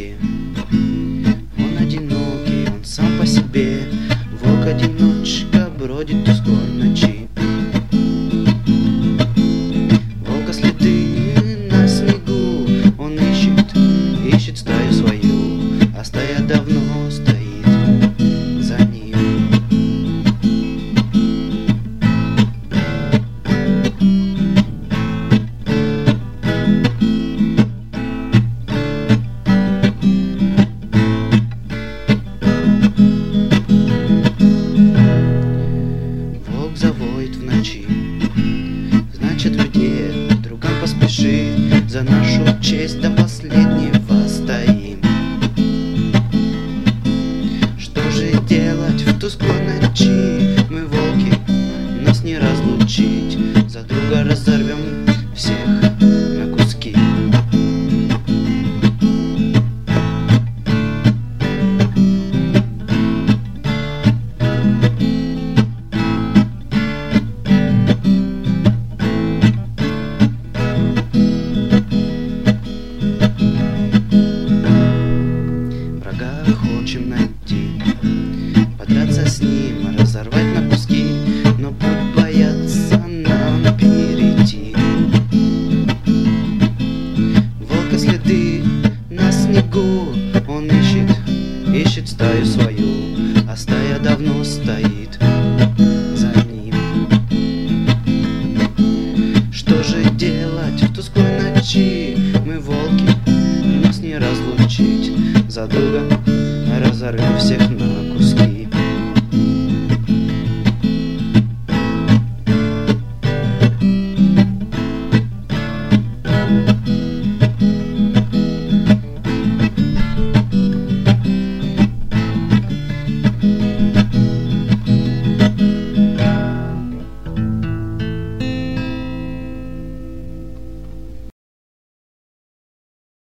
ночи. Он одинокий, он сам по себе, волк-одиночка бродит тускло ночи. Волка следы на снегу, он ищет стаю свою, а стая давно стоит за ним. Волк завоет в ночи, значит в беде, другам поспеши, за нашу честь до последнего стоим. Что же делать в тусклой ночи? Мы волки, нас не разлучить, за друга разорвем всех на куски. Врага хочем найти, подраться с ним, разорвать на куски, но путь боятся нам перейти. Волка следы на снегу, он ищет стаю свою, а стая давно стоит за ним. Что же делать в тусклой ночи? Мы волки, нас не разлучить, за друга разорвем всех на